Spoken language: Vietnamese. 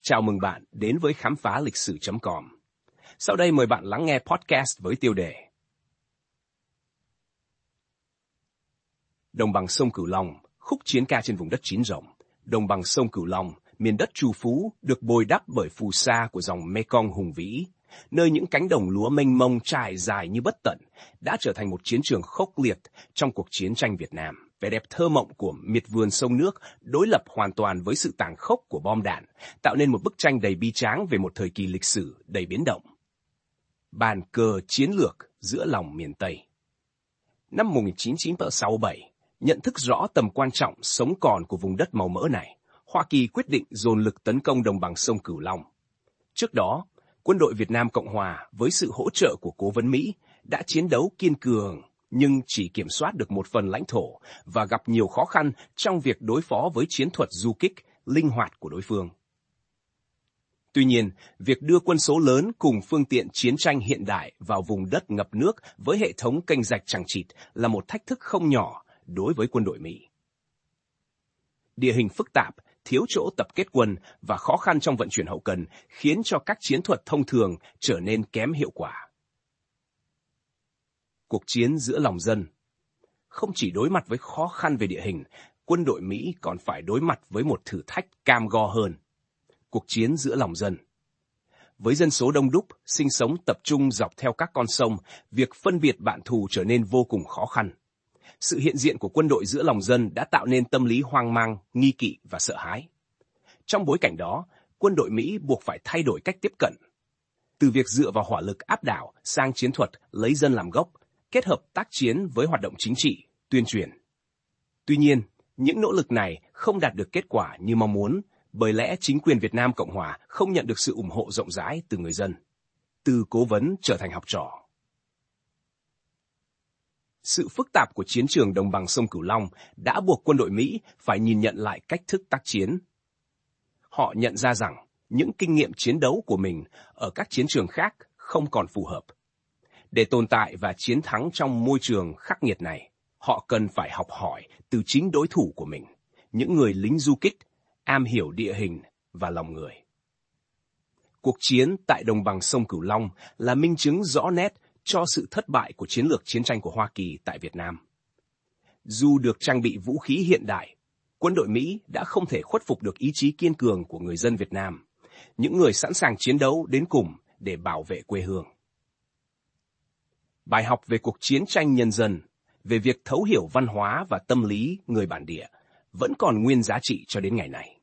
Chào mừng bạn đến với khám phá lịch sử.com. Sau đây mời bạn lắng nghe podcast với tiêu đề Đồng bằng sông Cửu Long, khúc chiến ca trên vùng đất chín rồng. Đồng bằng sông Cửu Long, miền đất trù phú, được bồi đắp bởi phù sa của dòng Mekong hùng vĩ, nơi những cánh đồng lúa mênh mông trải dài như bất tận, đã trở thành một chiến trường khốc liệt trong cuộc chiến tranh Việt Nam. Vẻ đẹp thơ mộng của miệt vườn sông nước đối lập hoàn toàn với sự tàn khốc của bom đạn, tạo nên một bức tranh đầy bi tráng về một thời kỳ lịch sử đầy biến động. Bàn cờ chiến lược giữa lòng miền Tây. Năm 1967, nhận thức rõ tầm quan trọng sống còn của vùng đất màu mỡ này, Hoa Kỳ quyết định dồn lực tấn công đồng bằng sông Cửu Long. Trước đó, quân đội Việt Nam Cộng Hòa với sự hỗ trợ của cố vấn Mỹ đã chiến đấu kiên cường, nhưng chỉ kiểm soát được một phần lãnh thổ và gặp nhiều khó khăn trong việc đối phó với chiến thuật du kích linh hoạt của đối phương. Tuy nhiên, việc đưa quân số lớn cùng phương tiện chiến tranh hiện đại vào vùng đất ngập nước với hệ thống kênh rạch chằng chịt là một thách thức không nhỏ đối với quân đội Mỹ. Địa hình phức tạp, thiếu chỗ tập kết quân và khó khăn trong vận chuyển hậu cần khiến cho các chiến thuật thông thường trở nên kém hiệu quả. Cuộc chiến giữa lòng dân. Không chỉ đối mặt với khó khăn về địa hình, quân đội Mỹ còn phải đối mặt với một thử thách cam go hơn. Cuộc chiến giữa lòng dân. Với dân số đông đúc, sinh sống tập trung dọc theo các con sông, việc phân biệt bạn thù trở nên vô cùng khó khăn. Sự hiện diện của quân đội giữa lòng dân đã tạo nên tâm lý hoang mang, nghi kỵ và sợ hãi. Trong bối cảnh đó, quân đội Mỹ buộc phải thay đổi cách tiếp cận. Từ việc dựa vào hỏa lực áp đảo sang chiến thuật lấy dân làm gốc, kết hợp tác chiến với hoạt động chính trị, tuyên truyền. Tuy nhiên, những nỗ lực này không đạt được kết quả như mong muốn, bởi lẽ chính quyền Việt Nam Cộng Hòa không nhận được sự ủng hộ rộng rãi từ người dân. Từ cố vấn trở thành học trò. Sự phức tạp của chiến trường đồng bằng sông Cửu Long đã buộc quân đội Mỹ phải nhìn nhận lại cách thức tác chiến. Họ nhận ra rằng những kinh nghiệm chiến đấu của mình ở các chiến trường khác không còn phù hợp. Để tồn tại và chiến thắng trong môi trường khắc nghiệt này, họ cần phải học hỏi từ chính đối thủ của mình, những người lính du kích, am hiểu địa hình và lòng người. Cuộc chiến tại đồng bằng sông Cửu Long là minh chứng rõ nét cho sự thất bại của chiến lược chiến tranh của Hoa Kỳ tại Việt Nam. Dù được trang bị vũ khí hiện đại, quân đội Mỹ đã không thể khuất phục được ý chí kiên cường của người dân Việt Nam, những người sẵn sàng chiến đấu đến cùng để bảo vệ quê hương. Bài học về cuộc chiến tranh nhân dân, về việc thấu hiểu văn hóa và tâm lý người bản địa vẫn còn nguyên giá trị cho đến ngày nay.